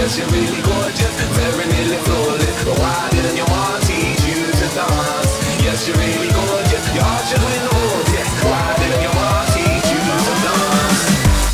Yes, you're really gorgeous, very nearly flawless. But why didn't your mom teach you to dance? Yes, you're really gorgeous, your heart should win the war. Yeah, why didn't your mom teach you to dance?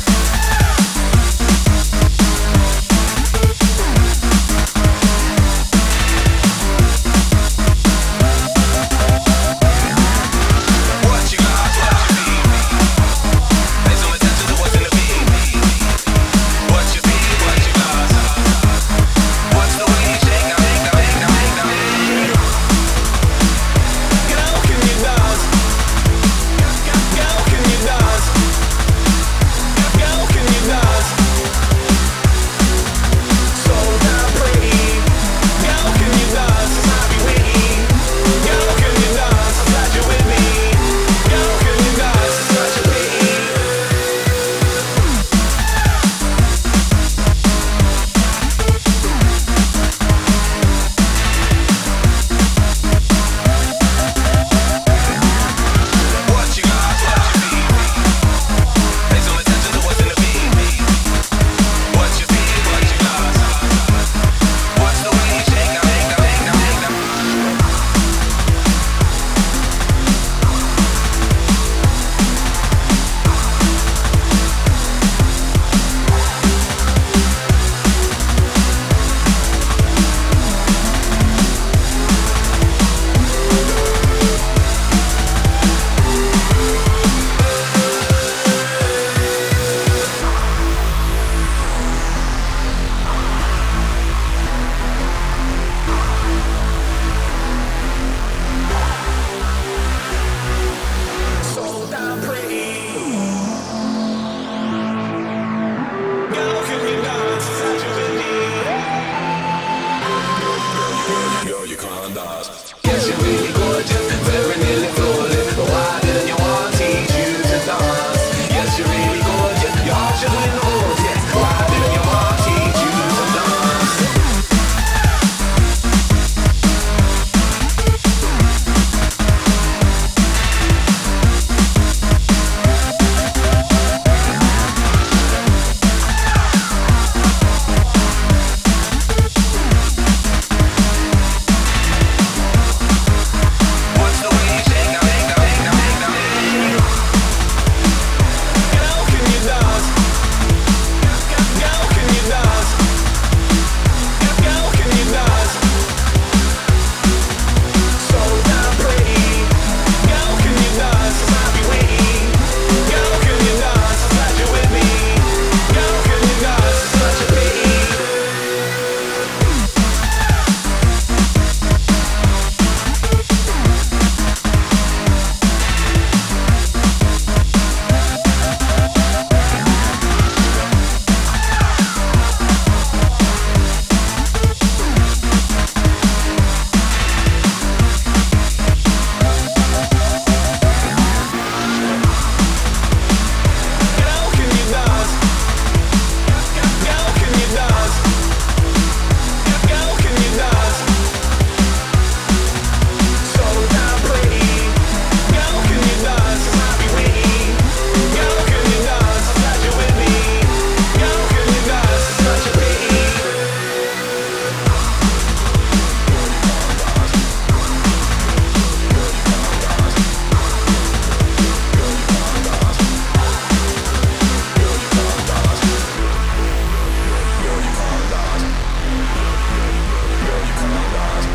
Yes, you're really gorgeous, very nearly flawless. But why didn't your mom teach you to dance? Yes, you're really gorgeous, your heart should win the war. Yeah, why didn't your mom teach you to dance?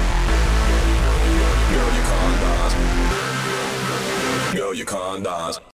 You can't dance.